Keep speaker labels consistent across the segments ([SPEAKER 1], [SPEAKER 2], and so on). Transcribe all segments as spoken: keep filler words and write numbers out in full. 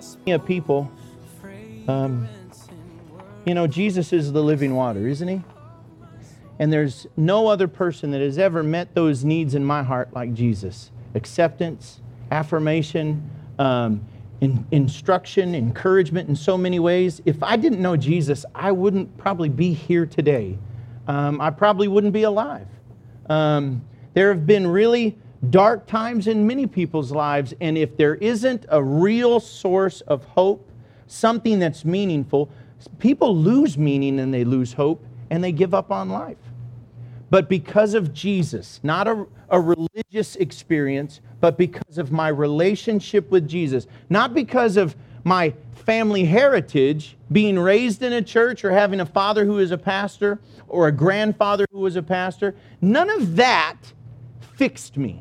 [SPEAKER 1] of people, um, you know, Jesus is the living water, isn't he? And there's no other person that has ever met those needs in my heart like Jesus. Acceptance, affirmation, um, in, instruction, encouragement in so many ways. If I didn't know Jesus, I wouldn't probably be here today. Um, I probably wouldn't be alive. Um, there have been really dark times in many people's lives, and if there isn't a real source of hope, something that's meaningful, people lose meaning and they lose hope and they give up on life. But because of Jesus, not a, a religious experience, but because of my relationship with Jesus, not because of my family heritage, being raised in a church or having a father who is a pastor or a grandfather who was a pastor, none of that fixed me.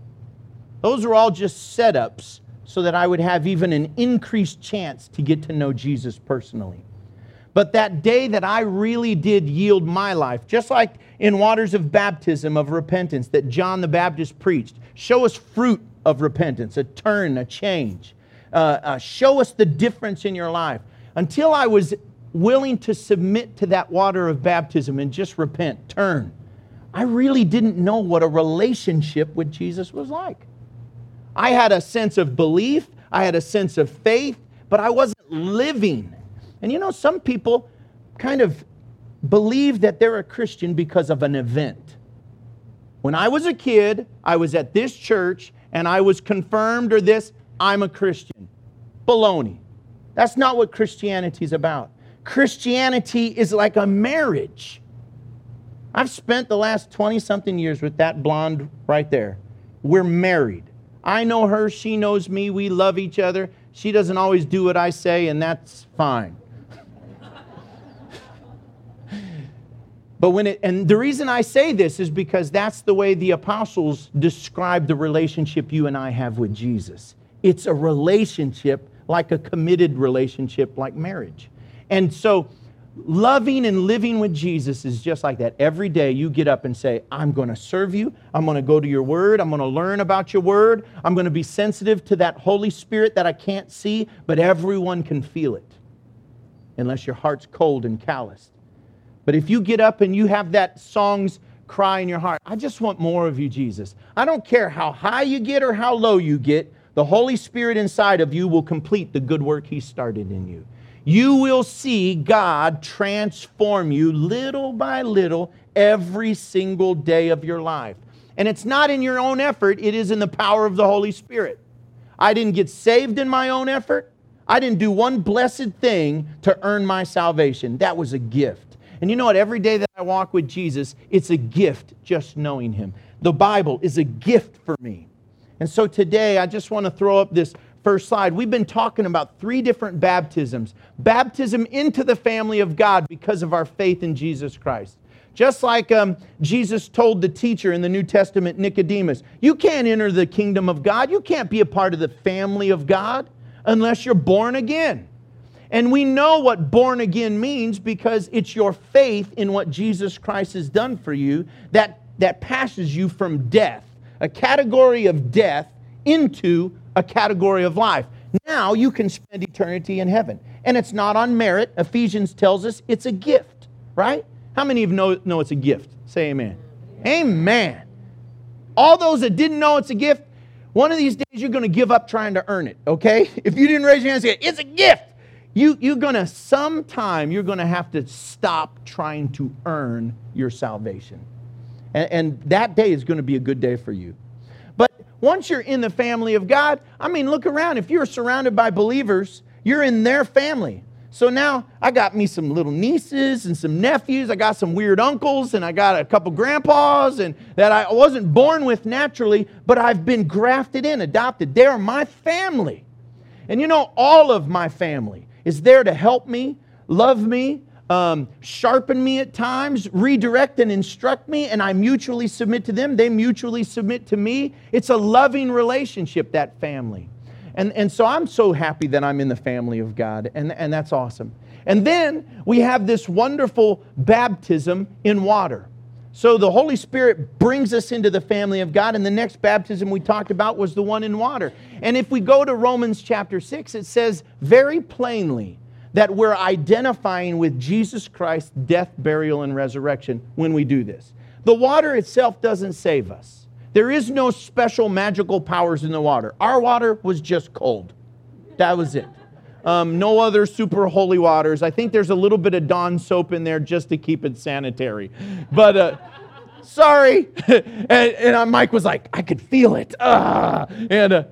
[SPEAKER 1] Those are all just setups so that I would have even an increased chance to get to know Jesus personally. But that day that I really did yield my life, just like in waters of baptism of repentance that John the Baptist preached, show us fruit of repentance, a turn, a change. Uh, uh, show us the difference in your life. Until I was willing to submit to that water of baptism and just repent, turn, I really didn't know what a relationship with Jesus was like. I had a sense of belief, I had a sense of faith, but I wasn't living. And you know, some people kind of believe that they're a Christian because of an event. When I was a kid, I was at this church and I was confirmed or this, I'm a Christian. Baloney. That's not what Christianity is about. Christianity is like a marriage. I've spent the last twenty-something years with that blonde right there. We're married. I know her, she knows me, we love each other. She doesn't always do what I say, and that's fine. But when it, and the reason I say this is because that's the way the apostles describe the relationship you and I have with Jesus. It's a relationship like a committed relationship like marriage. And so loving and living with Jesus is just like that. Every day you get up and say, I'm going to serve you. I'm going to go to your word. I'm going to learn about your word. I'm going to be sensitive to that Holy Spirit that I can't see, but everyone can feel it unless your heart's cold and calloused. But if you get up and you have that song's cry in your heart, I just want more of you, Jesus. I don't care how high you get or how low you get. The Holy Spirit inside of you will complete the good work He started in you. You will see God transform you little by little every single day of your life. And it's not in your own effort, it is in the power of the Holy Spirit. I didn't get saved in my own effort. I didn't do one blessed thing to earn my salvation. That was a gift. And you know what? Every day that I walk with Jesus, it's a gift just knowing Him. The Bible is a gift for me. And so today, I just want to throw up this first slide. We've been talking about three different baptisms. Baptism into the family of God because of our faith in Jesus Christ. Just like um, Jesus told the teacher in the New Testament, Nicodemus, you can't enter the kingdom of God. You can't be a part of the family of God unless you're born again. And we know what born again means because it's your faith in what Jesus Christ has done for you that, that passes you from death, a category of death, into a category of life. Now you can spend eternity in heaven. And it's not on merit. Ephesians tells us it's a gift, right? How many of you know, know it's a gift? Say amen. Amen. All those that didn't know it's a gift, one of these days you're going to give up trying to earn it, okay? If you didn't raise your hand and say, it's a gift. You, you're going to, sometime, you're going to have to stop trying to earn your salvation. And, and that day is going to be a good day for you. But once you're in the family of God, I mean, look around. If you're surrounded by believers, you're in their family. So now I got me some little nieces and some nephews. I got some weird uncles and I got a couple grandpas and that I wasn't born with naturally, but I've been grafted in, adopted. They're my family. And you know, all of my family is there to help me, love me, um, sharpen me at times, redirect and instruct me, and I mutually submit to them. They mutually submit to me. It's a loving relationship, that family. And, and so I'm so happy that I'm in the family of God, and, and that's awesome. And then we have this wonderful baptism in water. So the Holy Spirit brings us into the family of God, and the next baptism we talked about was the one in water. And if we go to Romans chapter six, it says very plainly that we're identifying with Jesus Christ's death, burial, and resurrection when we do this. The water itself doesn't save us. There is no special magical powers in the water. Our water was just cold. That was it. Um, no other super holy waters. I think there's a little bit of Dawn soap in there just to keep it sanitary. But uh, sorry. and, and Mike was like, I could feel it. Ah. And uh,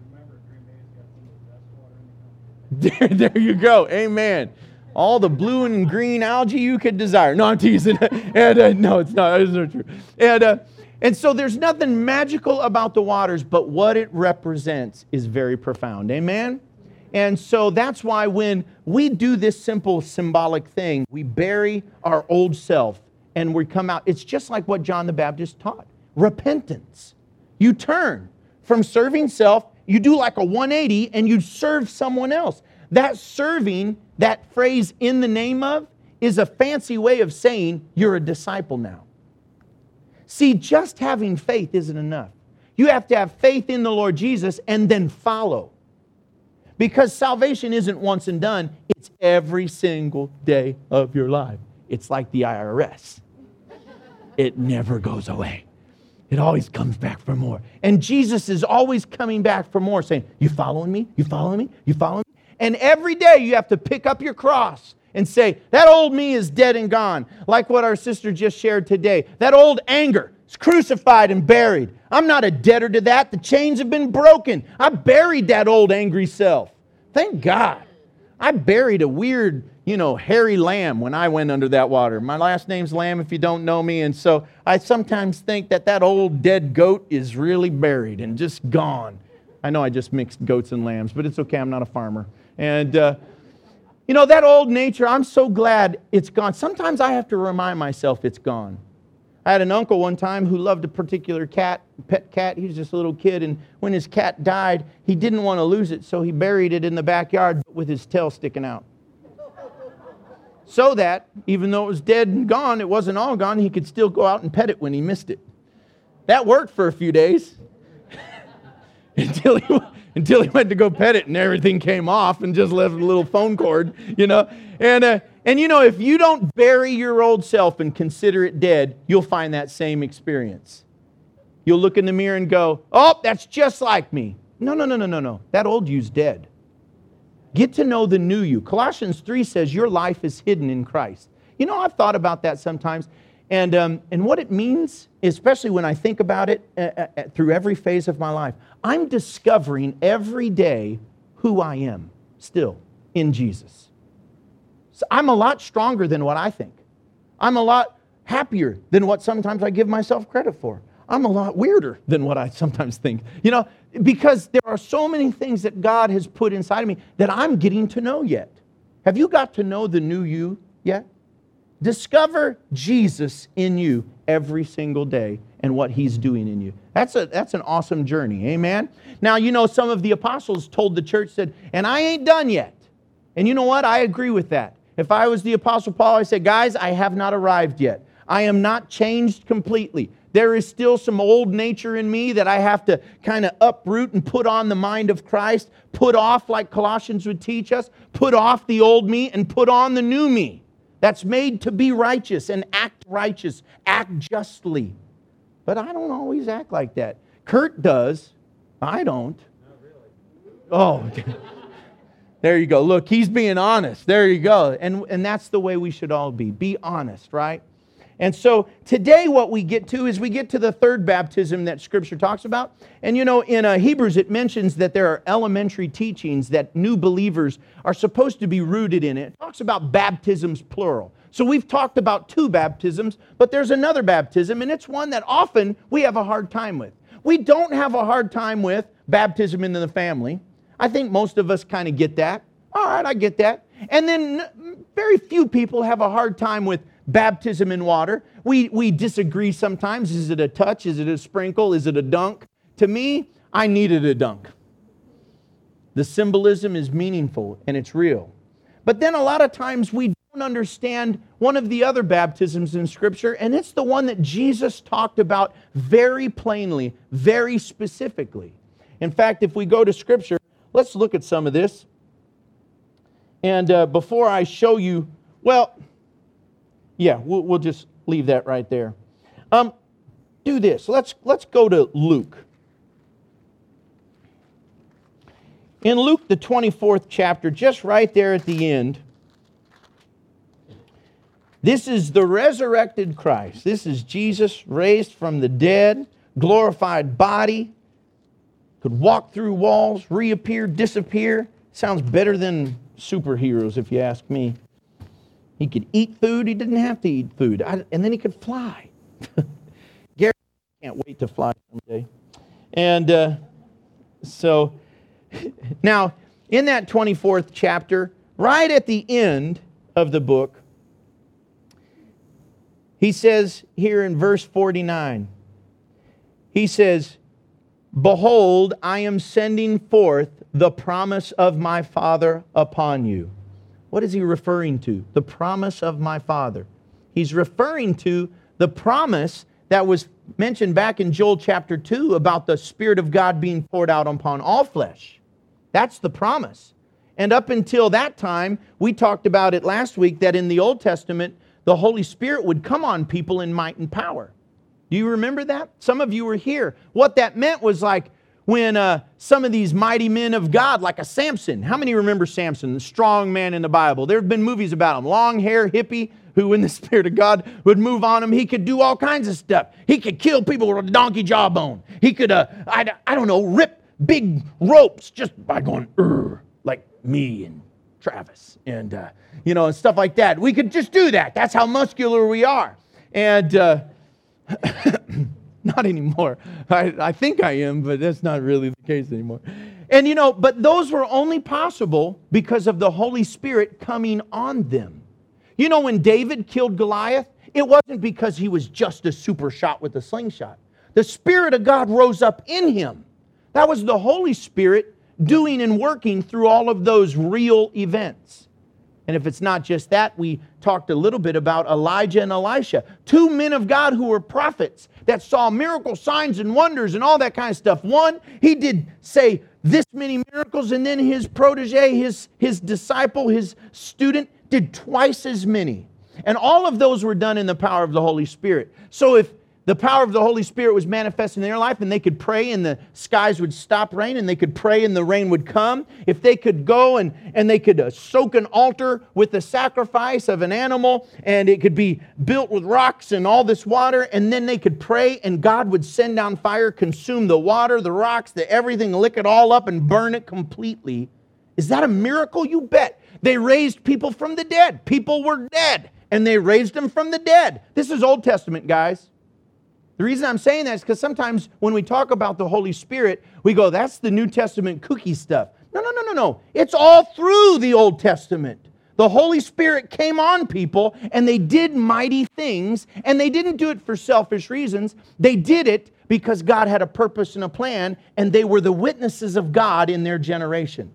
[SPEAKER 1] there, there you go. Amen. All the blue and green algae you could desire. No, I'm teasing. and uh, no, it's not. It's not true. And uh, and so there's nothing magical about the waters, but what it represents is very profound. Amen. And so that's why when we do this simple symbolic thing, we bury our old self and we come out. It's just like what John the Baptist taught. Repentance. You turn from serving self, you do like a one eighty and you serve someone else. That serving, that phrase in the name of, is a fancy way of saying you're a disciple now. See, just having faith isn't enough. You have to have faith in the Lord Jesus and then follow. Because salvation isn't once and done. It's every single day of your life. It's like the I R S. It never goes away. It always comes back for more. And Jesus is always coming back for more, saying, you following me? You following me? You following me? And every day you have to pick up your cross and say, that old me is dead and gone. Like what our sister just shared today. That old anger is crucified and buried. I'm not a debtor to that. The chains have been broken. I buried that old angry self. Thank God. I buried a weird, you know, hairy lamb when I went under that water. My last name's Lamb if you don't know me. And so I sometimes think that that old dead goat is really buried and just gone. I know I just mixed goats and lambs, but it's okay. I'm not a farmer. And, uh, you know, that old nature, I'm so glad it's gone. Sometimes I have to remind myself it's gone. I had an uncle one time who loved a particular cat, pet cat. He was just a little kid, and when his cat died, he didn't want to lose it, so he buried it in the backyard with his tail sticking out. So that, even though it was dead and gone, it wasn't all gone, he could still go out and pet it when he missed it. That worked for a few days. until, he, until he went to go pet it, and everything came off and just left a little phone cord, you know. And, uh, and you know, if you don't bury your old self and consider it dead, you'll find that same experience. You'll look in the mirror and go, oh, that's just like me. No, no, no, no, no, no. That old you's dead. Get to know the new you. Colossians three says your life is hidden in Christ. You know, I've thought about that sometimes. And, um, and what it means, especially when I think about it uh, uh, through every phase of my life, I'm discovering every day who I am still in Jesus. So I'm a lot stronger than what I think. I'm a lot happier than what sometimes I give myself credit for. I'm a lot weirder than what I sometimes think. You know, because there are so many things that God has put inside of me that I'm getting to know yet. Have you got to know the new you yet? Discover Jesus in you every single day and what He's doing in you. That's a that's an awesome journey. Amen? Now, you know, some of the apostles told the church, said, and I ain't done yet. And you know what? I agree with that. If I was the Apostle Paul, I said, guys, I have not arrived yet. I am not changed completely. There is still some old nature in me that I have to kind of uproot and put on the mind of Christ, put off, like Colossians would teach us, put off the old me and put on the new me that's made to be righteous and act righteous, act justly. But I don't always act like that. Kurt does. I don't. Not really. Oh, there you go. Look, he's being honest. There you go. And, and that's the way we should all be. Be honest, right? And so today what we get to is we get to the third baptism that Scripture talks about. And you know, in uh, Hebrews it mentions that there are elementary teachings that new believers are supposed to be rooted in. It talks about baptisms plural. So we've talked about two baptisms, but there's another baptism, and it's one that often we have a hard time with. We don't have a hard time with baptism into the family. I think most of us kind of get that. All right, I get that. And then very few people have a hard time with baptism in water. We, we disagree sometimes. Is it a touch? Is it a sprinkle? Is it a dunk? To me, I needed a dunk. The symbolism is meaningful and it's real. But then a lot of times we don't understand one of the other baptisms in Scripture, and it's the one that Jesus talked about very plainly, very specifically. In fact, if we go to Scripture, let's look at some of this. And uh, before I show you, well, yeah, we'll, we'll just leave that right there. Um, do this. Let's, let's go to Luke. In Luke, the twenty-fourth chapter, just right there at the end, this is the resurrected Christ. This is Jesus raised from the dead, glorified body, could walk through walls, reappear, disappear. Sounds better than superheroes, if you ask me. He could eat food. He didn't have to eat food. I, and then he could fly. Gary can't wait to fly someday. And uh, so... Now, in that twenty-fourth chapter, right at the end of the book, he says here in verse forty-nine, he says, "Behold, I am sending forth the promise of my Father upon you." What is he referring to? The promise of my Father. He's referring to the promise that was mentioned back in Joel chapter two about the Spirit of God being poured out upon all flesh. That's the promise. And up until that time, we talked about it last week, that in the Old Testament, the Holy Spirit would come on people in might and power. Do you remember that? Some of you were here. What that meant was like when uh, some of these mighty men of God, like a Samson. How many remember Samson, the strong man in the Bible? There have been movies about him. Long hair hippie who, when the Spirit of God would move on him, he could do all kinds of stuff. He could kill people with a donkey jawbone. He could, uh, I, I don't know, rip big ropes just by going, "Urgh," like me and Travis and, uh, you know, and stuff like that. We could just do that. That's how muscular we are. And uh, not anymore. I, I think I am, but that's not really the case anymore. And, you know, but those were only possible because of the Holy Spirit coming on them. You know, when David killed Goliath, it wasn't because he was just a super shot with a slingshot. The Spirit of God rose up in him. That was the Holy Spirit doing and working through all of those real events. And if it's not just that, we talked a little bit about Elijah and Elisha, two men of God who were prophets that saw miracle signs and wonders and all that kind of stuff. One, he did say this many miracles, and then his protege, his, his disciple, his student, did twice as many. And all of those were done in the power of the Holy Spirit. So if the power of the Holy Spirit was manifest in their life, and they could pray and the skies would stop rain, and they could pray and the rain would come. If they could go and, and they could uh, soak an altar with the sacrifice of an animal, and it could be built with rocks and all this water, and then they could pray and God would send down fire, consume the water, the rocks, the everything, lick it all up and burn it completely. Is that a miracle? You bet. They raised people from the dead. People were dead, and they raised them from the dead. This is Old Testament, guys. The reason I'm saying that is because sometimes when we talk about the Holy Spirit, we go, that's the New Testament kooky stuff. No, no, no, no, no. It's all through the Old Testament. The Holy Spirit came on people, and they did mighty things, and they didn't do it for selfish reasons. They did it because God had a purpose and a plan, and they were the witnesses of God in their generation.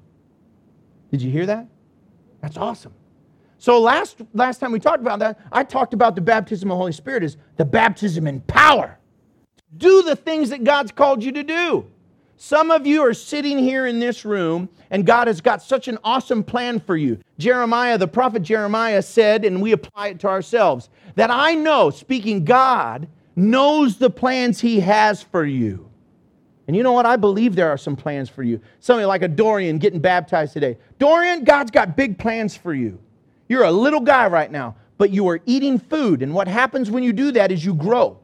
[SPEAKER 1] Did you hear that? That's awesome. So last, last time we talked about that, I talked about the baptism of the Holy Spirit as the baptism in power. Do the things that God's called you to do. Some of you are sitting here in this room, and God has got such an awesome plan for you. Jeremiah, the prophet Jeremiah said, and we apply it to ourselves, that I know, speaking God, knows the plans He has for you. And you know what? I believe there are some plans for you. Somebody like a Dorian getting baptized today. Dorian, God's got big plans for you. You're a little guy right now, but you are eating food. And what happens when you do that is you grow.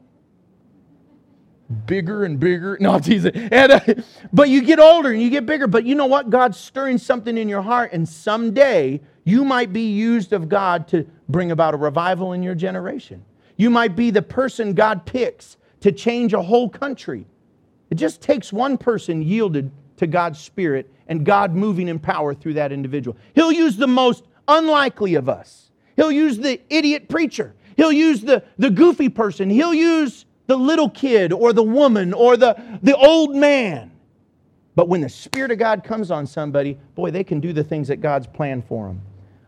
[SPEAKER 1] Bigger and bigger. No, I'm teasing. And, uh, but you get older and you get bigger. But you know what? God's stirring something in your heart. And someday you might be used of God to bring about a revival in your generation. You might be the person God picks to change a whole country. It just takes one person yielded to God's Spirit and God moving in power through that individual. He'll use the most unlikely of us. He'll use the idiot preacher. He'll use the, the goofy person. He'll use the little kid or the woman or the, the old man. But when the Spirit of God comes on somebody, boy, they can do the things that God's planned for them.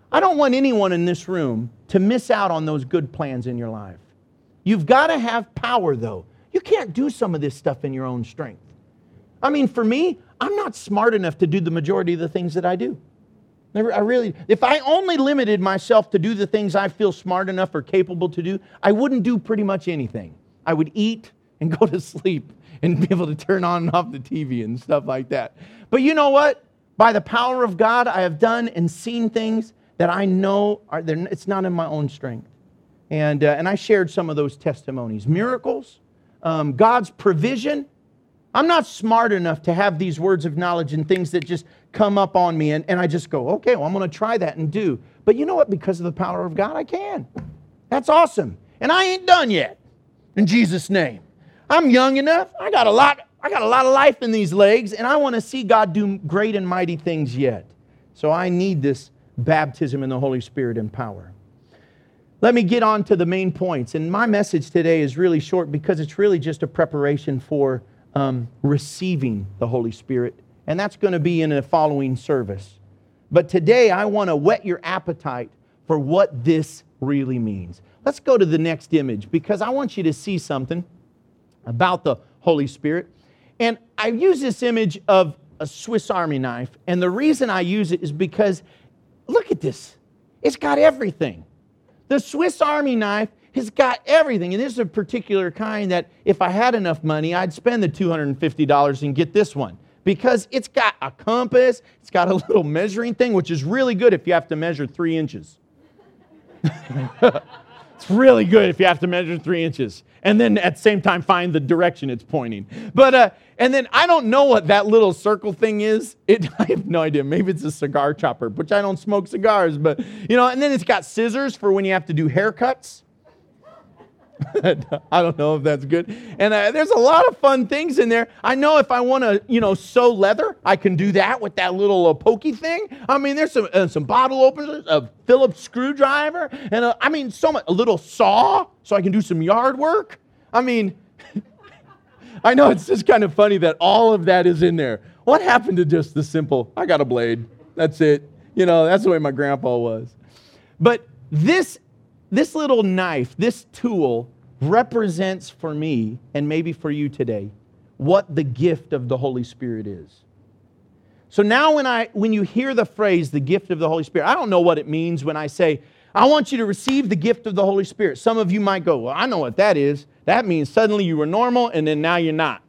[SPEAKER 1] I don't want anyone in this room to miss out on those good plans in your life. You've got to have power, though. You can't do some of this stuff in your own strength. I mean, for me, I'm not smart enough to do the majority of the things that I do. Never, I really, if I only limited myself to do the things I feel smart enough or capable to do, I wouldn't do pretty much anything. I would eat and go to sleep and be able to turn on and off the T V and stuff like that. But you know what? By the power of God, I have done and seen things that I know are, it's not in my own strength. And, uh, and I shared some of those testimonies. Miracles, um, God's provision. I'm not smart enough to have these words of knowledge and things that just come up on me and, and I just go, okay, well, I'm going to try that and do. But you know what? Because of the power of God, I can. That's awesome. And I ain't done yet, in Jesus' name. I'm young enough. I got a lot, I got a lot of life in these legs, and I want to see God do great and mighty things yet. So I need this baptism in the Holy Spirit and power. Let me get on to the main points. And my message today is really short because it's really just a preparation for um, receiving the Holy Spirit. And that's going to be in a following service. But today I want to whet your appetite for what this really means. Let's go to the next image because I want you to see something about the Holy Spirit. And I use this image of a Swiss Army knife. And the reason I use it is because, look at this. It's got everything. The Swiss Army knife has got everything. And this is a particular kind that if I had enough money, I'd spend the two hundred fifty dollars and get this one. Because it's got a compass, it's got a little measuring thing, which is really good if you have to measure three inches. It's really good if you have to measure three inches. And then at the same time find the direction it's pointing. But uh, and then I don't know what that little circle thing is. It I have no idea. Maybe it's a cigar chopper, which I don't smoke cigars. But, you know, and then it's got scissors for when you have to do haircuts. I don't know if that's good. And uh, there's a lot of fun things in there. I know if I want to, you know, sew leather, I can do that with that little uh, pokey thing. I mean, there's some uh, some bottle openers, a Phillips screwdriver, and a, I mean, so much. A little saw so I can do some yard work. I mean, I know it's just kind of funny that all of that is in there. What happened to just the simple, I got a blade. That's it. You know, that's the way my grandpa was. But this This little knife, this tool, represents for me, and maybe for you today, what the gift of the Holy Spirit is. So now when I, when you hear the phrase, the gift of the Holy Spirit, I don't know what it means when I say, I want you to receive the gift of the Holy Spirit. Some of you might go, well, I know what that is. That means suddenly you were normal and then now you're not.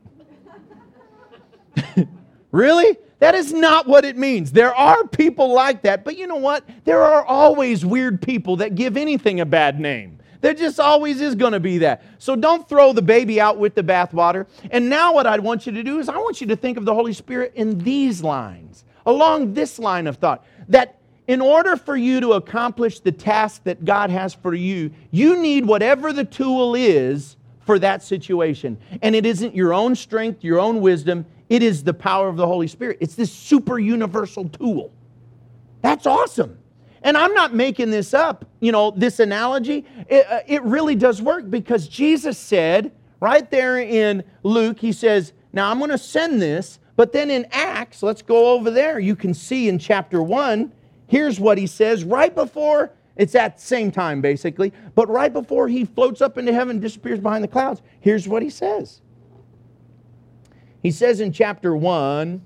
[SPEAKER 1] Really? That is not what it means. There are people like that, but you know what? There are always weird people that give anything a bad name. There just always is going to be that. So don't throw the baby out with the bathwater. And now what I want you to do is I want you to think of the Holy Spirit in these lines, along this line of thought, that in order for you to accomplish the task that God has for you, you need whatever the tool is for that situation. And it isn't your own strength, your own wisdom. It is the power of the Holy Spirit. It's this super universal tool. That's awesome. And I'm not making this up, you know, this analogy. It, uh, it really does work because Jesus said, right there in Luke, He says, now I'm going to send this, but then in Acts, let's go over there. You can see in chapter one, here's what He says right before, it's at the same time basically, but right before He floats up into heaven and disappears behind the clouds, here's what He says. He says in chapter one,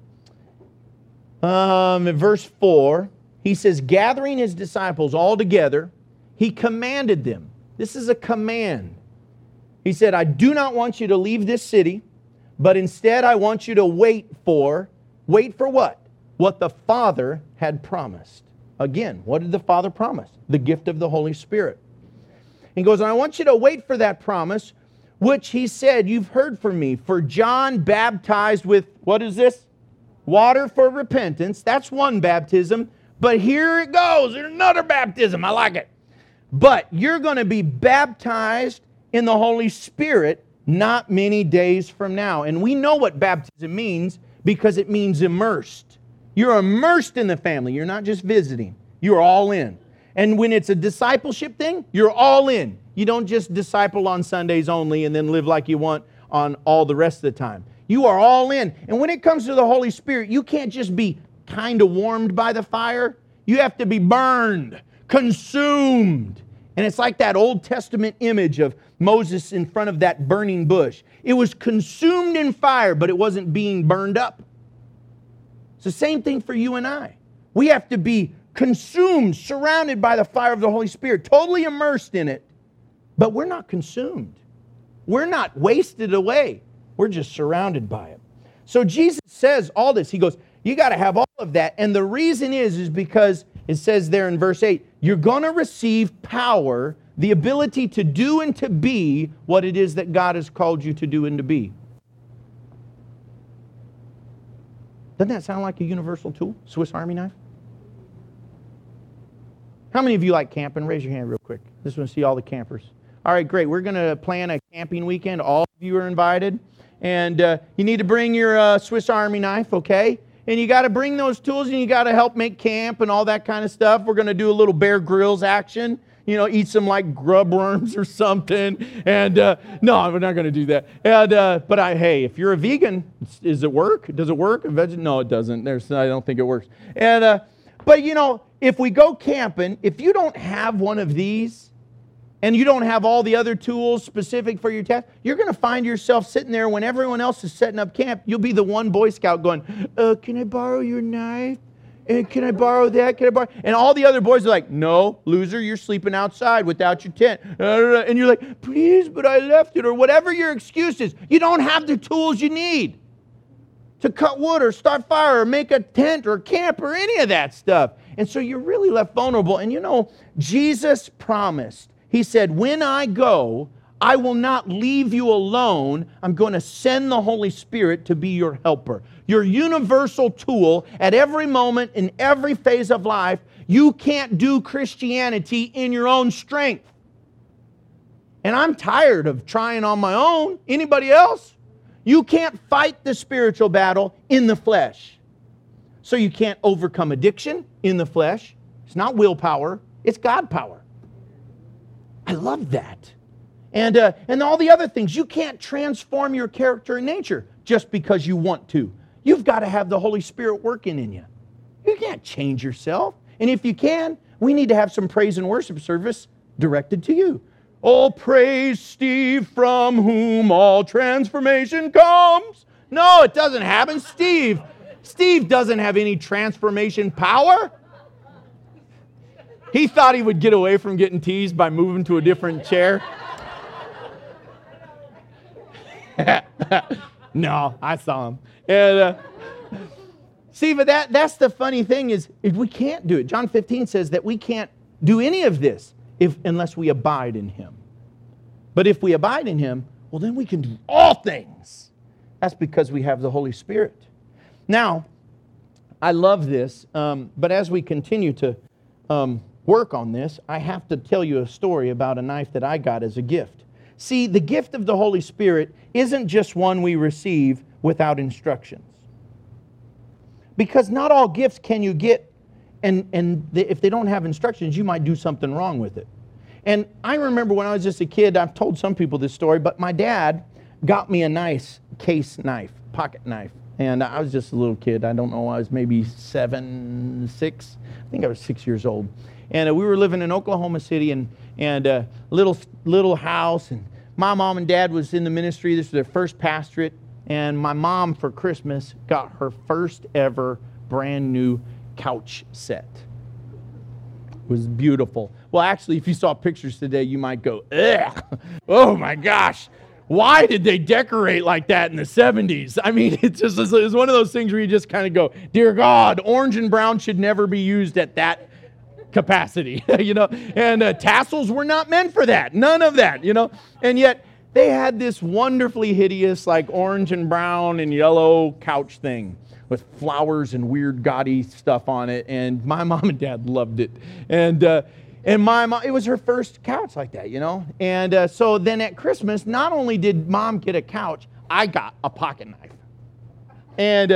[SPEAKER 1] um, in verse four, He says, gathering His disciples all together, He commanded them. This is a command. He said, I do not want you to leave this city, but instead I want you to wait for, wait for what? What the Father had promised. Again, what did the Father promise? The gift of the Holy Spirit. He goes, and I want you to wait for that promise, which He said, you've heard from me. For John baptized with, what is this? Water for repentance. That's one baptism. But here it goes. There's another baptism. I like it. But you're going to be baptized in the Holy Spirit not many days from now. And we know what baptism means because it means immersed. You're immersed in the family. You're not just visiting. You're all in. And when it's a discipleship thing, you're all in. You don't just disciple on Sundays only and then live like you want on all the rest of the time. You are all in. And when it comes to the Holy Spirit, you can't just be kind of warmed by the fire. You have to be burned, consumed. And it's like that Old Testament image of Moses in front of that burning bush. It was consumed in fire, but it wasn't being burned up. It's the same thing for you and I. We have to be consumed, surrounded by the fire of the Holy Spirit, totally immersed in it, but we're not consumed. We're not wasted away. We're just surrounded by it. So Jesus says all this. He goes, you got to have all of that. And the reason is, is because it says there in verse eight, you're going to receive power, the ability to do and to be what it is that God has called you to do and to be. Doesn't that sound like a universal tool? Swiss Army knife? How many of you like camping? Raise your hand real quick. Just want to see all the campers. All right, great. We're going to plan a camping weekend. All of you are invited. And uh, you need to bring your uh, Swiss Army knife, okay? And you got to bring those tools, and you got to help make camp and all that kind of stuff. We're going to do a little Bear Grylls action. You know, eat some like grub worms or something. And uh, no, we're not going to do that. And uh, but I, hey, if you're a vegan, does it work? Does it work? A veg- no, it doesn't. There's, I don't think it works. And uh, but you know, if we go camping, if you don't have one of these, and you don't have all the other tools specific for your task, you're going to find yourself sitting there when everyone else is setting up camp. You'll be the one Boy Scout going, uh, can I borrow your knife? And can I borrow that? Can I borrow? And all the other boys are like, no, loser, you're sleeping outside without your tent. And you're like, please, but I left it. Or whatever your excuse is, you don't have the tools you need to cut wood or start fire or make a tent or camp or any of that stuff. And so you're really left vulnerable. And you know, Jesus promised, He said, when I go, I will not leave you alone. I'm going to send the Holy Spirit to be your helper. Your universal tool at every moment, in every phase of life. You can't do Christianity in your own strength. And I'm tired of trying on my own. Anybody else? You can't fight the spiritual battle in the flesh. So you can't overcome addiction in the flesh. It's not willpower. It's God power. I love that. And, uh, and all the other things. You can't transform your character and nature just because you want to. You've got to have the Holy Spirit working in you. You can't change yourself. And if you can, we need to have some praise and worship service directed to you. Oh, praise Steve, from whom all transformation comes. No, it doesn't happen. Steve, Steve doesn't have any transformation power. He thought he would get away from getting teased by moving to a different chair. No, I saw him. And uh, see, but that, that's the funny thing is, is we can't do it. John fifteen says that we can't do any of this if unless we abide in Him. But if we abide in Him, well, then we can do all things. That's because we have the Holy Spirit. Now, I love this, um, but as we continue to um, work on this, I have to tell you a story about a knife that I got as a gift. See, the gift of the Holy Spirit isn't just one we receive without instructions. Because not all gifts can you get, and, and if they don't have instructions, you might do something wrong with it. And I remember when I was just a kid, I've told some people this story, but my dad got me a nice case knife, pocket knife. And I was just a little kid. I don't know, I was maybe seven, six. I think I was six years old. And uh, we were living in Oklahoma City, and and a uh, little little house. And my mom and dad was in the ministry. This was their first pastorate. And my mom, for Christmas, got her first ever brand new couch set. It was beautiful. Well, actually, if you saw pictures today, you might go, ugh, oh my gosh. Why did they decorate like that in the seventies? I mean, it's just it's one of those things where you just kind of go, dear God, orange and brown should never be used at that capacity, you know. And uh, tassels were not meant for that. None of that, you know. And yet they had this wonderfully hideous, like orange and brown and yellow couch thing with flowers and weird gaudy stuff on it. And my mom and dad loved it. And uh, And my mom, it was her first couch like that, you know. And uh, so then at Christmas, not only did mom get a couch, I got a pocket knife. And uh,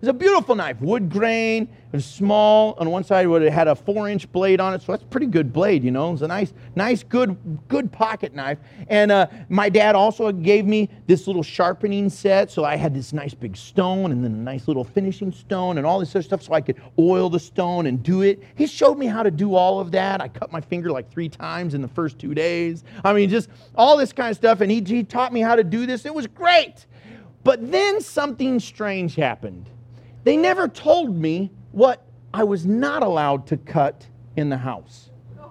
[SPEAKER 1] was a beautiful knife, wood grain. It was small. On one side, it had a four-inch blade on it, so that's a pretty good blade, you know. It was a nice, nice, good, good pocket knife. And uh, my dad also gave me this little sharpening set, so I had this nice big stone and then a nice little finishing stone and all this other stuff so I could oil the stone and do it. He showed me how to do all of that. I cut my finger like three times in the first two days. I mean, just all this kind of stuff, and he, he taught me how to do this. It was great. But then something strange happened. They never told me what I was not allowed to cut in the house.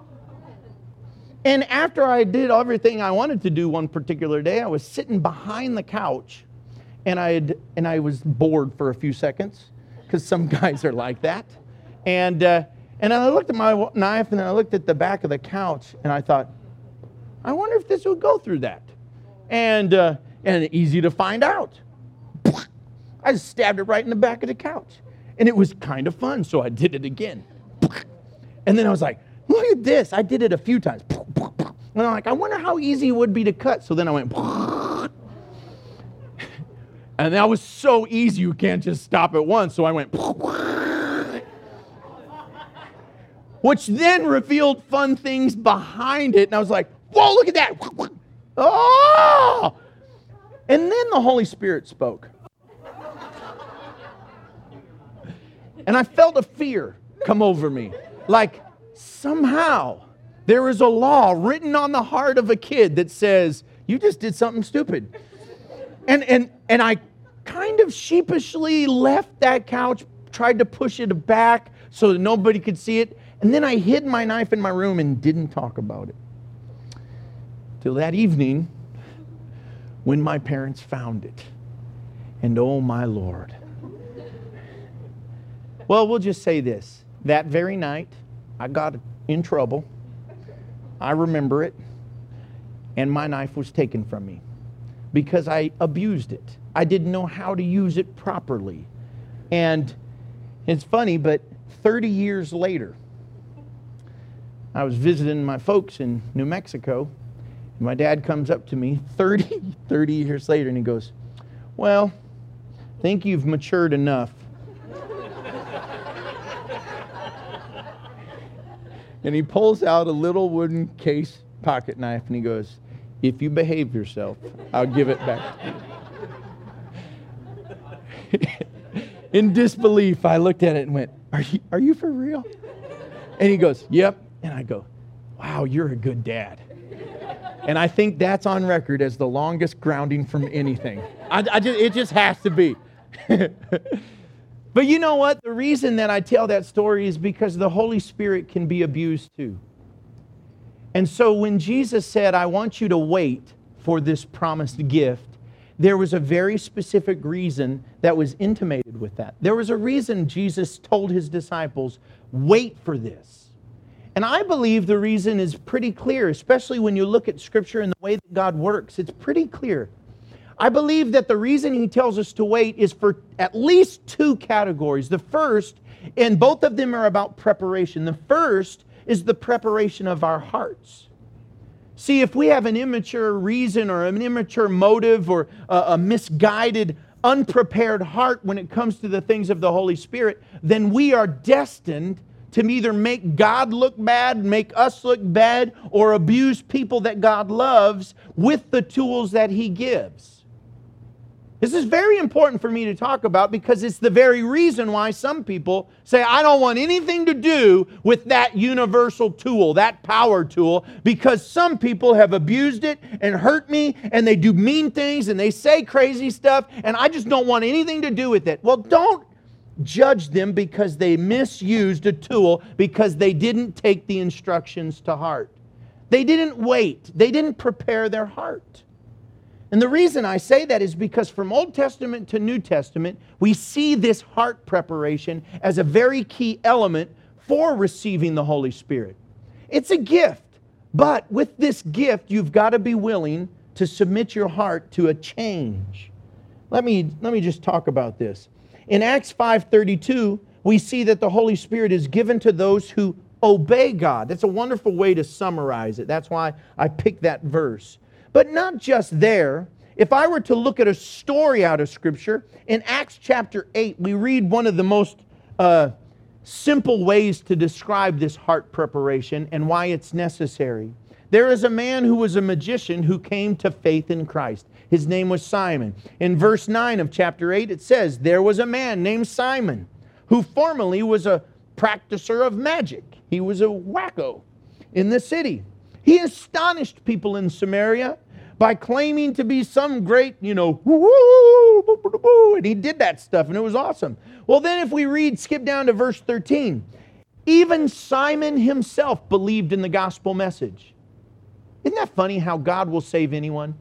[SPEAKER 1] And after I did everything I wanted to do one particular day, I was sitting behind the couch, and I had, and I was bored for a few seconds, because some guys are like that. And uh, and I looked at my knife, and then I looked at the back of the couch, and I thought, I wonder if this would go through that. And uh, and easy to find out. I just stabbed it right in the back of the couch. And it was kind of fun, so I did it again. And then I was like, look at this. I did it a few times. And I'm like, I wonder how easy it would be to cut. So then I went, and that was so easy, you can't just stop at once. So I went, which then revealed fun things behind it. And I was like, whoa, look at that. Oh! And then the Holy Spirit spoke. And I felt a fear come over me. Like somehow there is a law written on the heart of a kid that says, you just did something stupid. And, and, and I kind of sheepishly left that couch, tried to push it back so that nobody could see it. And then I hid my knife in my room and didn't talk about it. Till that evening when my parents found it. And oh my Lord. Well, we'll just say this. That very night, I got in trouble. I remember it. And my knife was taken from me because I abused it. I didn't know how to use it properly. And it's funny, but thirty years later, I was visiting my folks in New Mexico. And my dad comes up to me thirty, thirty years later, and he goes, well, I think you've matured enough. And he pulls out a little wooden case pocket knife, and he goes, if you behave yourself, I'll give it back to you. In disbelief, I looked at it and went, are you, are you for real? And he goes, yep. And I go, wow, you're a good dad. And I think that's on record as the longest grounding from anything. I, I just, it just has to be. But you know what? The reason that I tell that story is because the Holy Spirit can be abused too. And so when Jesus said, I want you to wait for this promised gift, there was a very specific reason that was intimated with that. There was a reason Jesus told his disciples, wait for this. And I believe the reason is pretty clear, especially when you look at Scripture and the way that God works. It's pretty clear. I believe that the reason he tells us to wait is for at least two categories. The first, and both of them are about preparation. The first is the preparation of our hearts. See, if we have an immature reason or an immature motive or a, a misguided, unprepared heart when it comes to the things of the Holy Spirit, then we are destined to either make God look bad, make us look bad, or abuse people that God loves with the tools that he gives. This is very important for me to talk about because it's the very reason why some people say, I don't want anything to do with that universal tool, that power tool, because some people have abused it and hurt me, and they do mean things and they say crazy stuff, and I just don't want anything to do with it. Well, don't judge them because they misused a tool, because they didn't take the instructions to heart. They didn't wait. They didn't prepare their heart. And the reason I say that is because from Old Testament to New Testament, we see this heart preparation as a very key element for receiving the Holy Spirit. It's a gift, but with this gift, you've got to be willing to submit your heart to a change. Let me, let me just talk about this. In Acts five thirty-two, we see that the Holy Spirit is given to those who obey God. That's a wonderful way to summarize it. That's why I picked that verse. But not just there. if I were to look at a story out of Scripture, in Acts chapter eight, we read one of the most uh, simple ways to describe this heart preparation and why it's necessary. There is a man who was a magician who came to faith in Christ. His name was Simon. In verse nine of chapter eight, it says, there was a man named Simon who formerly was a practicer of magic. He was a wacko in the city. He astonished people in Samaria by claiming to be some great, you know, woo-hoo, and he did that stuff, and it was awesome. Well, then if we read, skip down to verse thirteen, even Simon himself believed in the gospel message. Isn't that funny how God will save anyone?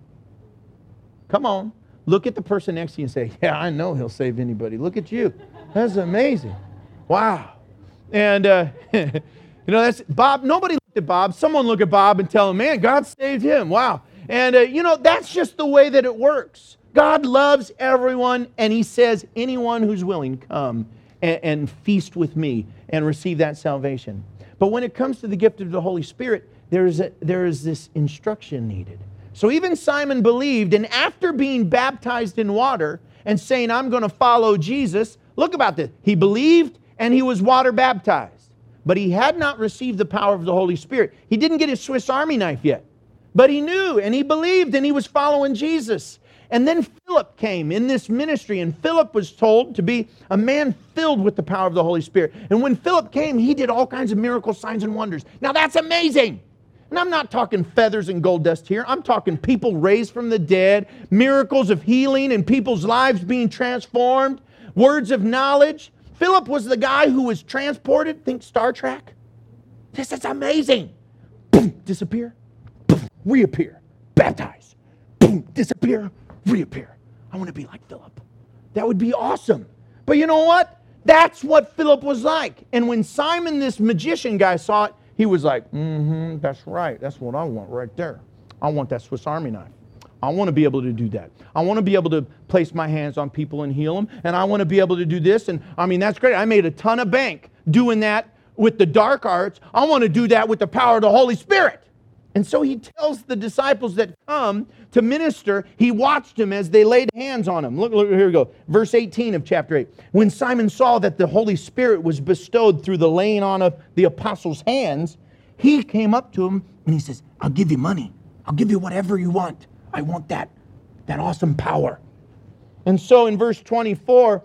[SPEAKER 1] Come on, look at the person next to you and say, yeah, I know He'll save anybody. Look at you. That's amazing. Wow. And, uh, you know, that's Bob. Nobody looked at Bob. Someone look at Bob and tell him, man, God saved him. Wow. And, uh, you know, that's just the way that it works. God loves everyone, and He says, anyone who's willing, come and, and feast with me and receive that salvation. But when it comes to the gift of the Holy Spirit, there is, a, there is this instruction needed. So even Simon believed, and after being baptized in water and saying, I'm going to follow Jesus, look about this. He believed and he was water baptized. But he had not received the power of the Holy Spirit. He didn't get his Swiss Army knife yet. But he knew and he believed and he was following Jesus. And then Philip came in this ministry, and Philip was told to be a man filled with the power of the Holy Spirit. And when Philip came, he did all kinds of miracle signs and wonders. Now that's amazing. And I'm not talking feathers and gold dust here. I'm talking people raised from the dead, miracles of healing and people's lives being transformed, words of knowledge. Philip was the guy who was transported. Think Star Trek. This is amazing. Boom, disappear. Boom, reappear. Baptize. Boom, disappear. Reappear. I want to be like Philip. That would be awesome. But you know what? That's what Philip was like. And when Simon, this magician guy, saw it, he was like, mm-hmm, that's right. That's what I want right there. I want that Swiss Army knife. I want to be able to do that. I want to be able to place my hands on people and heal them. And I want to be able to do this. And I mean, that's great. I made a ton of bank doing that with the dark arts. I want to do that with the power of the Holy Spirit. And so he tells the disciples that come to minister, he watched them as they laid hands on him. Look, look, here we go. Verse eighteen of chapter eight. When Simon saw that the Holy Spirit was bestowed through the laying on of the apostles' hands, he came up to him and he says, I'll give you money. I'll give you whatever you want. I want that, that awesome power. And so in verse twenty-four,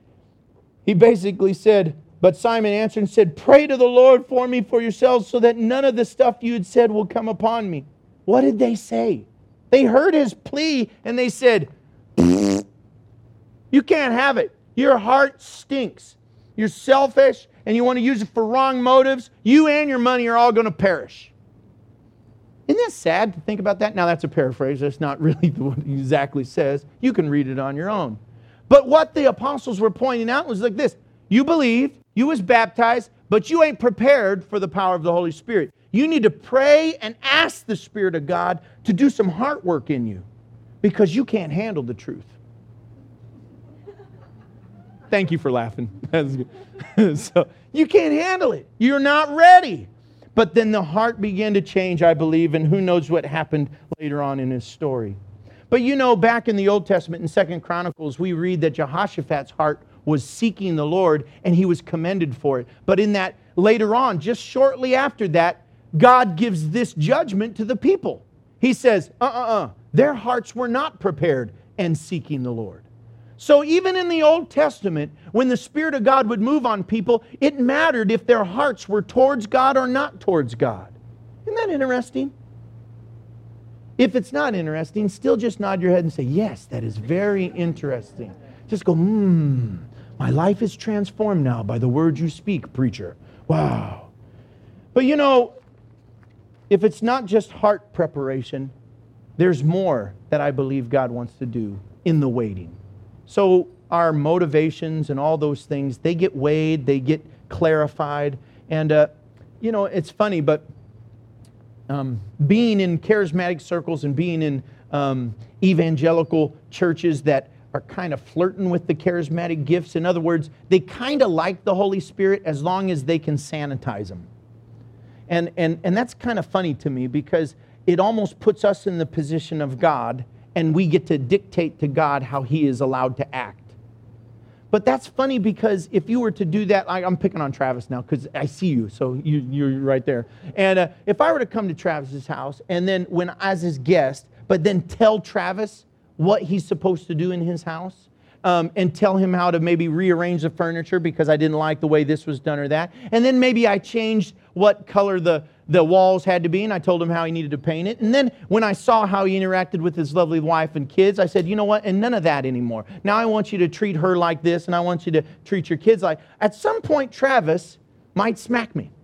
[SPEAKER 1] he basically said, but Simon answered and said, pray to the Lord for me for yourselves so that none of the stuff you had said will come upon me. What did they say? They heard his plea and they said, you can't have it. Your heart stinks. You're selfish and you want to use it for wrong motives. You and your money are all going to perish. Isn't that sad to think about that? Now that's a paraphrase. That's not really what he exactly says. You can read it on your own. But what the apostles were pointing out was like this. You believed, you was baptized, but you ain't prepared for the power of the Holy Spirit. You need to pray and ask the Spirit of God to do some heart work in you because you can't handle the truth. Thank you for laughing. That's good. So you can't handle it. You're not ready. But then the heart began to change, I believe, and who knows what happened later on in his story. But you know, back in the Old Testament, in Second Chronicles, we read that Jehoshaphat's heart was seeking the Lord, and he was commended for it. But in that, later on, just shortly after that, God gives this judgment to the people. He says, uh-uh-uh, their hearts were not prepared and seeking the Lord. So even in the Old Testament, when the Spirit of God would move on people, it mattered if their hearts were towards God or not towards God. Isn't that interesting? If it's not interesting, still just nod your head and say, yes, that is very interesting. Just go, hmm, my life is transformed now by the words you speak, preacher. Wow. But you know, if it's not just heart preparation, there's more that I believe God wants to do in the waiting. So our motivations and all those things, they get weighed, they get clarified. And, uh, you know, it's funny, but um, being in charismatic circles and being in um, evangelical churches that are kind of flirting with the charismatic gifts. In other words, they kind of like the Holy Spirit as long as they can sanitize them. And, and, and that's kind of funny to me because it almost puts us in the position of God and we get to dictate to God how he is allowed to act. But that's funny because if you were to do that, I, I'm picking on Travis now because I see you, so you, you're right there. And uh, if I were to come to Travis's house and then when as his guest, but then tell Travis what he's supposed to do in his house, um, and tell him how to maybe rearrange the furniture because I didn't like the way this was done or that, and then maybe I changed what color the the walls had to be, and I told him how he needed to paint it. And then when I saw how he interacted with his lovely wife and kids, I said, you know what, and none of that anymore. Now I want you to treat her like this, and I want you to treat your kids like... At some point, Travis might smack me.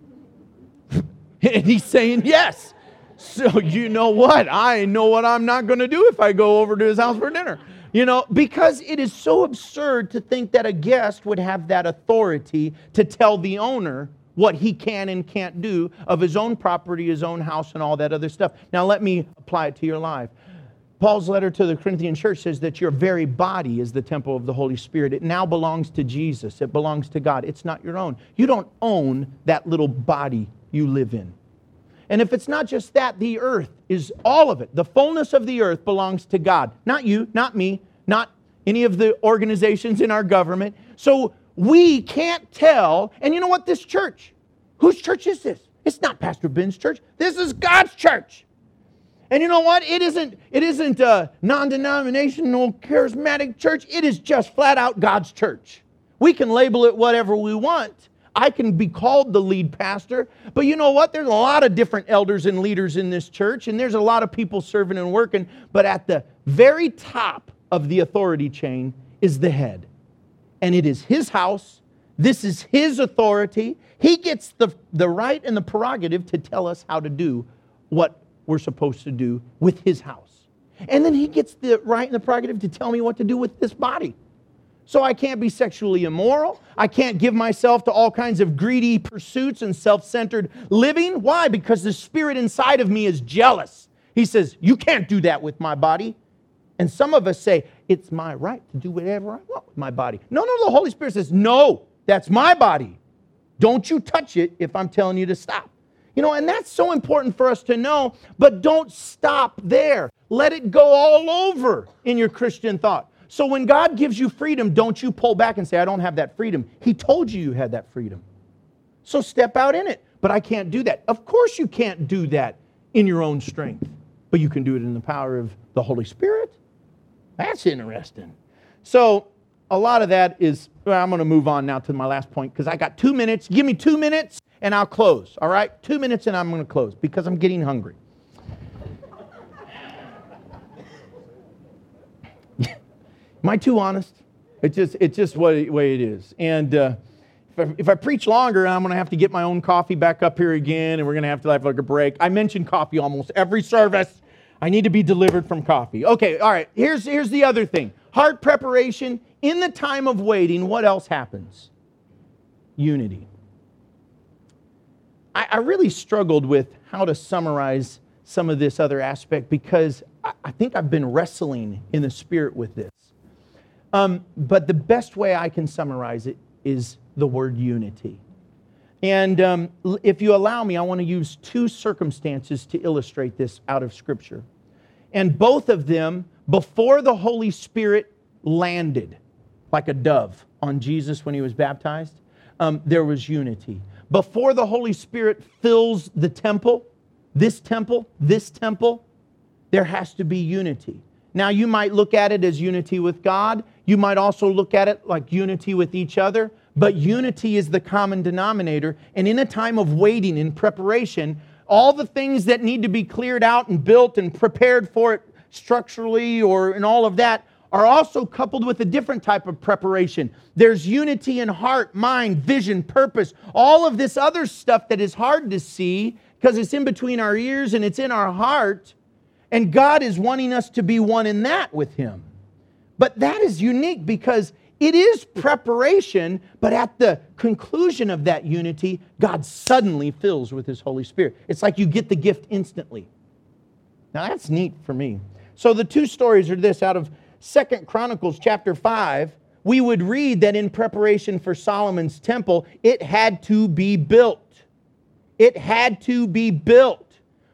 [SPEAKER 1] And he's saying yes. So you know what? I know what I'm not going to do if I go over to his house for dinner. You know, because it is so absurd to think that a guest would have that authority to tell the owner what he can and can't do of his own property, his own house, and all that other stuff. Now let me apply it to your life. Paul's letter to the Corinthian church says that your very body is the temple of the Holy Spirit. It now belongs to Jesus. It belongs to God. It's not your own. You don't own that little body you live in. And if it's not just that, the earth is all of it. The fullness of the earth belongs to God. Not you, not me, not any of the organizations in our government. So we can't tell, and you know what, this church, whose church is this? It's not Pastor Ben's church. This is God's church. And you know what? It isn't, it isn't a non-denominational charismatic church. It is just flat out God's church. We can label it whatever we want. I can be called the lead pastor, but you know what? There's a lot of different elders and leaders in this church, and there's a lot of people serving and working, but at the very top of the authority chain is the head. And it is his house. This is his authority. He gets the, the right and the prerogative to tell us how to do what we're supposed to do with his house. And then he gets the right and the prerogative to tell me what to do with this body. So I can't be sexually immoral. I can't give myself to all kinds of greedy pursuits and self-centered living. Why? Because the spirit inside of me is jealous. He says, you can't do that with my body. And some of us say, it's my right to do whatever I want with my body. No, no, the Holy Spirit says, no, that's my body. Don't you touch it if I'm telling you to stop. You know, and that's so important for us to know, but don't stop there. Let it go all over in your Christian thought. So when God gives you freedom, don't you pull back and say, I don't have that freedom. He told you you had that freedom. So step out in it. But I can't do that. Of course you can't do that in your own strength, but you can do it in the power of the Holy Spirit. That's interesting. So a lot of that is, well, I'm going to move on now to my last point because I got two minutes. Give me two minutes and I'll close. All right? Two minutes and I'm going to close because I'm getting hungry. Am I too honest? It's just it's just what the way it is. And uh, if, I, if I preach longer, I'm going to have to get my own coffee back up here again, and we're going to have to have like a break. I mention coffee almost every service. I need to be delivered from coffee. Okay, all right. Here's here's the other thing. Heart preparation. In the time of waiting, what else happens? Unity. I, I really struggled with how to summarize some of this other aspect because I, I think I've been wrestling in the spirit with this. Um, but the best way I can summarize it is the word unity. And um, if you allow me, I want to use two circumstances to illustrate this out of Scripture. And both of them, before the Holy Spirit landed like a dove on Jesus when he was baptized, um, there was unity. Before the Holy Spirit fills the temple, this temple, this temple, there has to be unity. Now, you might look at it as unity with God. You might also look at it like unity with each other. But unity is the common denominator. And in a time of waiting and preparation, all the things that need to be cleared out and built and prepared for it structurally or in all of that are also coupled with a different type of preparation. There's unity in heart, mind, vision, purpose. All of this other stuff that is hard to see because it's in between our ears and it's in our heart. And God is wanting us to be one in that with Him. But that is unique because it is preparation, but at the conclusion of that unity, God suddenly fills with His Holy Spirit. It's like you get the gift instantly. Now that's neat for me. So the two stories are this. Out of Second Chronicles chapter five, we would read that in preparation for Solomon's temple, it had to be built. It had to be built.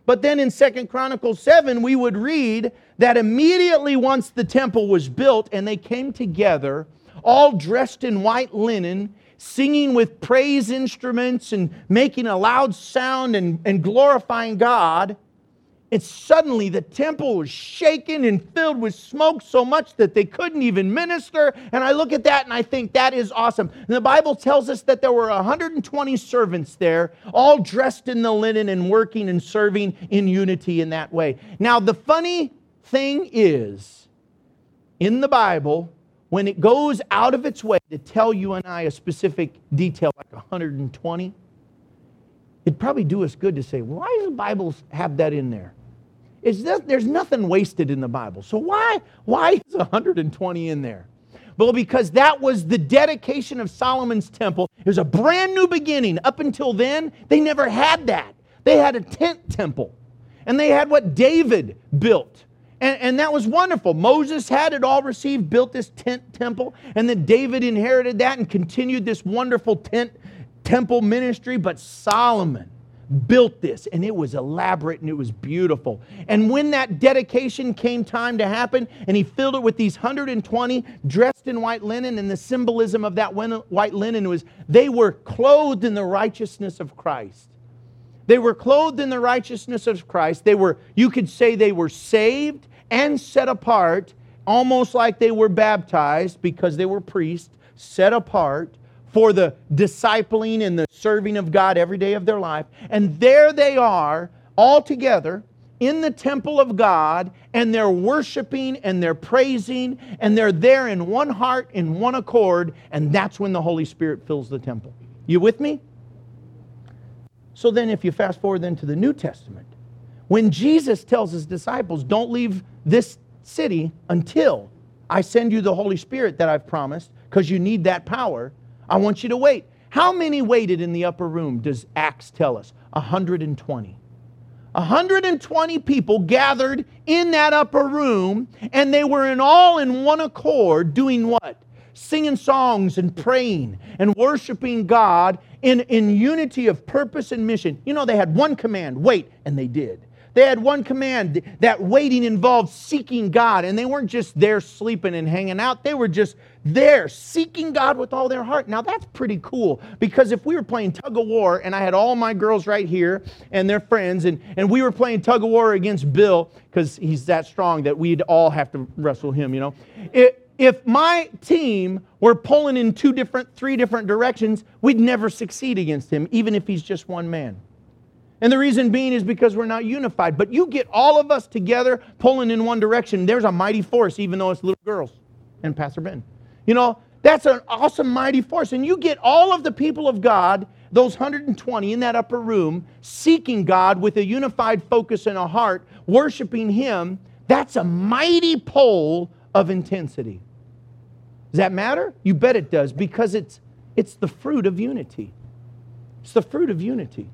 [SPEAKER 1] But then in Second Chronicles seven, we would read that immediately once the temple was built and they came together, all dressed in white linen, singing with praise instruments and making a loud sound and, and glorifying God, and suddenly the temple was shaken and filled with smoke so much that they couldn't even minister. And I look at that and I think that is awesome. And the Bible tells us that there were one hundred twenty servants there, all dressed in the linen and working and serving in unity in that way. Now, the funny thing is, in the Bible, when it goes out of its way to tell you and I a specific detail like one hundred twenty, it'd probably do us good to say, why does the Bible have that in there? It's just, there's nothing wasted in the Bible. So why, why is one hundred twenty in there? Well, because that was the dedication of Solomon's temple. It was a brand new beginning. Up until then, they never had that. They had a tent temple. And they had what David built. And, and that was wonderful. Moses had it all received, built this tent temple. And then David inherited that and continued this wonderful tent temple ministry. But Solomon built this, and it was elaborate and it was beautiful. And when that dedication came time to happen, and he filled it with these one hundred twenty dressed in white linen, and the symbolism of that white linen was they were clothed in the righteousness of Christ. They were clothed in the righteousness of Christ. They were, you could say they were saved and set apart, almost like they were baptized because they were priests, set apart for the discipling and the serving of God every day of their life. And there they are, all together in the temple of God, and they're worshiping and they're praising, and they're there in one heart, in one accord, and that's when the Holy Spirit fills the temple. You with me? So then if you fast forward then to the New Testament, when Jesus tells his disciples, don't leave this city until I send you the Holy Spirit that I've promised, because you need that power, I want you to wait. How many waited in the upper room, does Acts tell us? one hundred twenty. one hundred twenty people gathered in that upper room, and they were in all in one accord doing what? Singing songs and praying and worshiping God in, in unity of purpose and mission. You know, they had one command, wait, and they did. They had one command. That waiting involved seeking God. And they weren't just there sleeping and hanging out. They were just there seeking God with all their heart. Now that's pretty cool, because if we were playing tug of war and I had all my girls right here and their friends, and, and we were playing tug of war against Bill, because he's that strong that we'd all have to wrestle him, you know. It, If my team were pulling in two different, three different directions, we'd never succeed against him, even if he's just one man. And the reason being is because we're not unified. But you get all of us together pulling in one direction, there's a mighty force, even though it's little girls and Pastor Ben. You know, that's an awesome mighty force. And you get all of the people of God, those one hundred twenty in that upper room, seeking God with a unified focus and a heart, worshiping Him. That's a mighty pull of intensity. Does that matter? You bet it does, because it's, it's the fruit of unity. It's the fruit of unity.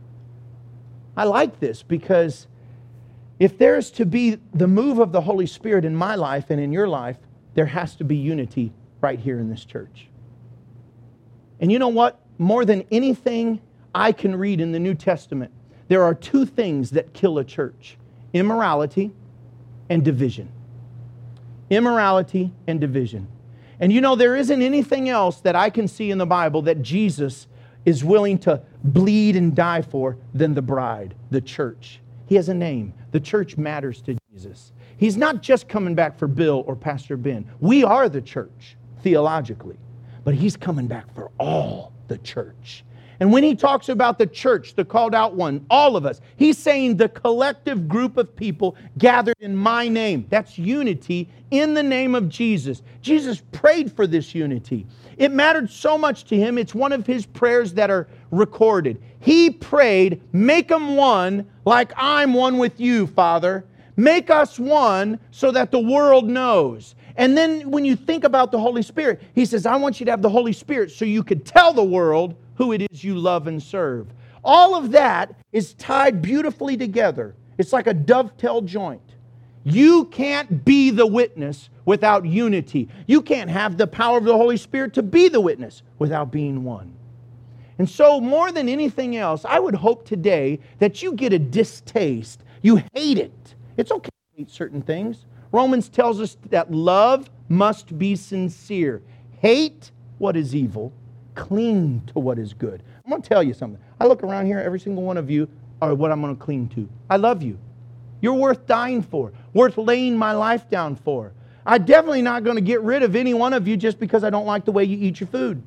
[SPEAKER 1] I like this, because if there's to be the move of the Holy Spirit in my life and in your life, there has to be unity right here in this church. And you know what? More than anything I can read in the New Testament, there are two things that kill a church: immorality and division. Immorality and division. And you know, there isn't anything else that I can see in the Bible that Jesus is willing to bleed and die for than the bride, the church. He has a name. The church matters to Jesus. He's not just coming back for Bill or Pastor Ben. We are the church, theologically. But He's coming back for all the church. And when He talks about the church, the called out one, all of us, He's saying the collective group of people gathered in my name. That's unity in the name of Jesus. Jesus prayed for this unity. It mattered so much to Him. It's one of His prayers that are recorded. He prayed, make them one like I'm one with you, Father. Make us one so that the world knows. And then when you think about the Holy Spirit, He says, I want you to have the Holy Spirit so you could tell the world who it is you love and serve. All of that is tied beautifully together. It's like a dovetail joint. You can't be the witness without unity. You can't have the power of the Holy Spirit to be the witness without being one. And so more than anything else, I would hope today that you get a distaste. You hate it. It's okay to hate certain things. Romans tells us that love must be sincere. Hate what is evil. Cling to what is good. I'm going to tell you something. I look around here, every single one of you are what I'm going to cling to. I love you. You're worth dying for, worth laying my life down for. I'm definitely not going to get rid of any one of you just because I don't like the way you eat your food.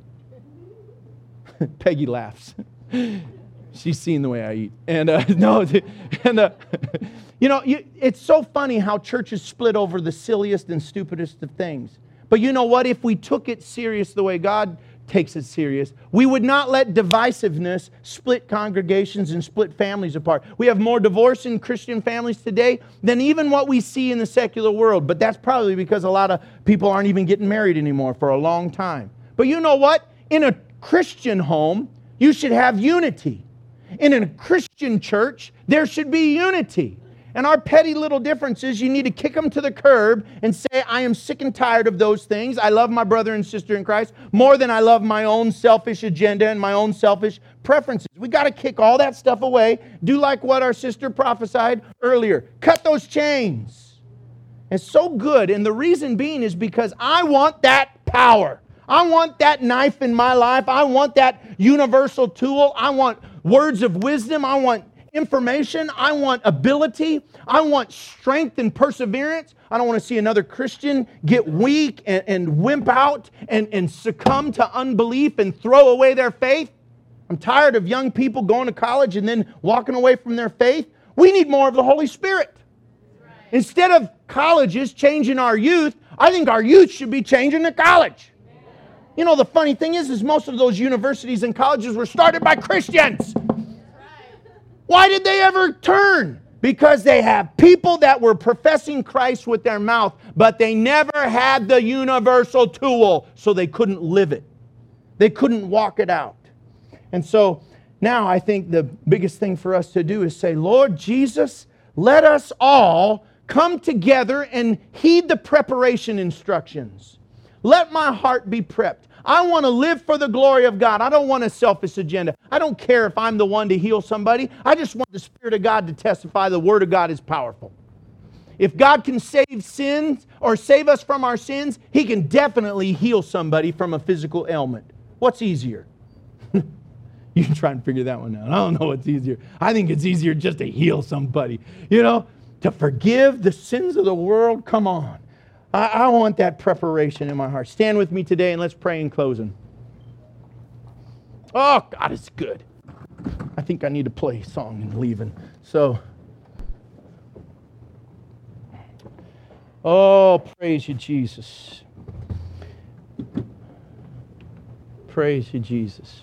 [SPEAKER 1] Peggy laughs. She's seen the way I eat. And uh, no, and uh, you know, you, it's so funny how churches split over the silliest and stupidest of things. But you know what? If we took it serious the way God takes it serious, we would not let divisiveness split congregations and split families apart. We have more divorce in Christian families today than even what we see in the secular world. But that's probably because a lot of people aren't even getting married anymore for a long time. But you know what? In a Christian home, you should have unity. In a Christian church, there should be unity. And our petty little differences, you need to kick them to the curb and say, I am sick and tired of those things. I love my brother and sister in Christ more than I love my own selfish agenda and my own selfish preferences. We got to kick all that stuff away. Do like what our sister prophesied earlier. Cut those chains. It's so good. And the reason being is because I want that power. I want that knife in my life. I want that universal tool. I want words of wisdom. I want information. I want ability. I want strength and perseverance. I don't want to see another Christian get weak and, and wimp out and, and succumb to unbelief and throw away their faith. I'm tired of young people going to college and then walking away from their faith. We need more of the Holy Spirit. Right. Instead of colleges changing our youth, I think our youth should be changing the college. Yeah. You know, the funny thing is, is most of those universities and colleges were started by Christians. Why did they ever turn? Because they have people that were professing Christ with their mouth, but they never had the universal tool, so they couldn't live it. They couldn't walk it out. And so now I think the biggest thing for us to do is say, Lord Jesus, let us all come together and heed the preparation instructions. Let my heart be prepped. I want to live for the glory of God. I don't want a selfish agenda. I don't care if I'm the one to heal somebody. I just want the Spirit of God to testify the Word of God is powerful. If God can save sins or save us from our sins, He can definitely heal somebody from a physical ailment. What's easier? You can try and figure that one out. I don't know what's easier. I think it's easier just to heal somebody. You know, to forgive the sins of the world. Come on. I, I want that preparation in my heart. Stand with me today and let's pray in closing. Oh, God, it's good. I think I need to play a song and leaving. So, oh, praise you, Jesus. Praise you, Jesus.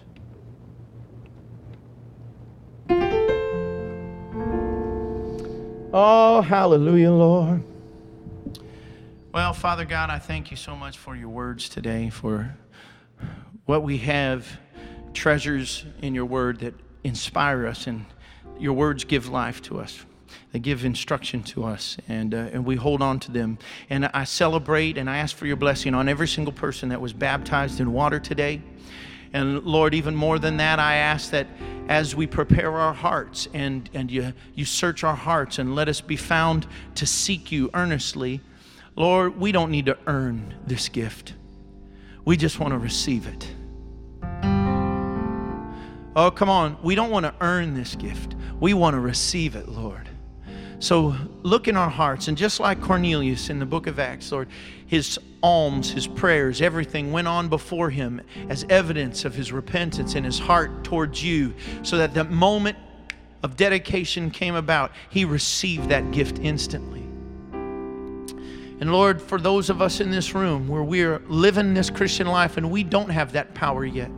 [SPEAKER 1] Oh, hallelujah, Lord.
[SPEAKER 2] Well, Father God, I thank you so much for your words today, for what we have, treasures in your word that inspire us, and your words give life to us. They give instruction to us, and uh, and we hold on to them. And I celebrate and I ask for your blessing on every single person that was baptized in water today. And Lord, even more than that, I ask that as we prepare our hearts and, and you, you search our hearts and let us be found to seek you earnestly, Lord, we don't need to earn this gift. We just want to receive it. Oh, come on. We don't want to earn this gift. We want to receive it, Lord. So look in our hearts, and just like Cornelius in the book of Acts, Lord, his alms, his prayers, everything went on before him as evidence of his repentance and his heart towards you, so that the moment of dedication came about, he received that gift instantly. And Lord, for those of us in this room where we're living this Christian life and we don't have that power yet,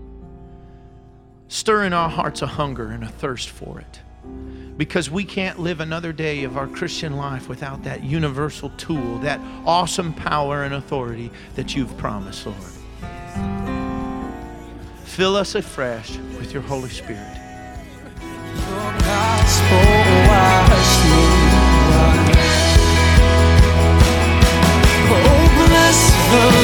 [SPEAKER 2] stir in our hearts a hunger and a thirst for it. Because we can't live another day of our Christian life without that universal tool, that awesome power and authority that you've promised, Lord. Fill us afresh with your Holy Spirit. Your gospel washed me. Oh, bless the